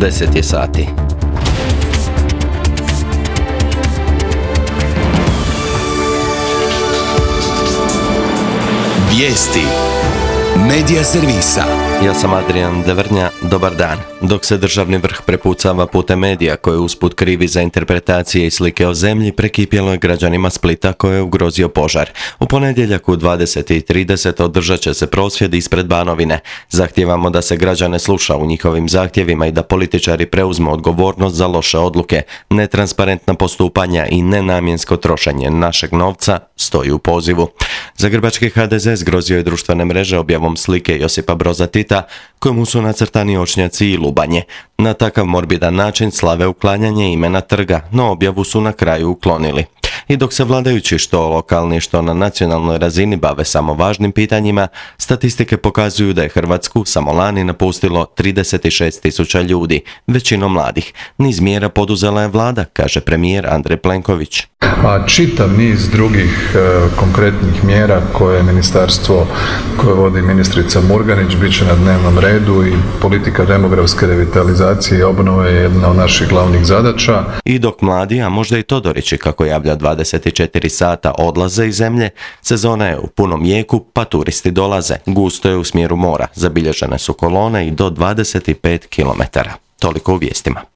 10 je sati. Vijesti Medija servisa. Ja sam Adrian Devrnja, dobar dan. Dok se državni vrh prepucava putem medija koje usput krivi za interpretacije i slike o zemlji, prekipjelo je građanima Splita koje je ugrozio požar. U ponedjeljak u 20:30 održat će se prosvjed ispred Banovine. Zahtijevamo da se građane sluša u njihovim zahtjevima i da političari preuzmu odgovornost za loše odluke, netransparentna postupanja i nenamjensko trošenje našeg novca, stoji u pozivu. Zagrebački HDZ zgrozio je društvene mreže objavom slike Josipa Broza Tita, kojemu su nacrtani očnjaci i lubanje. Na takav morbidan način slave uklanjanje imena trga, no objavu su na kraju uklonili. I dok se vladajući što lokalni što na nacionalnoj razini bave samo važnim pitanjima, statistike pokazuju da je Hrvatsku samo lani napustilo 36.000 ljudi, većinom mladih. Niz mjera poduzela je vlada, kaže premijer Andrej Plenković. A čitav niz drugih konkretnih mjera koje ministarstvo koje vodi ministrica Murganić bit će na dnevnom redu i politika demografske revitalizacije i obnove je jedna od naših glavnih zadaća. I dok mladi, a možda i Todorići, kako javlja 24 sata, odlaze iz zemlje, sezona je u punom jeku, pa turisti dolaze. Gusto je u smjeru mora, zabilježene su kolone i do 25 km. Toliko u vijestima.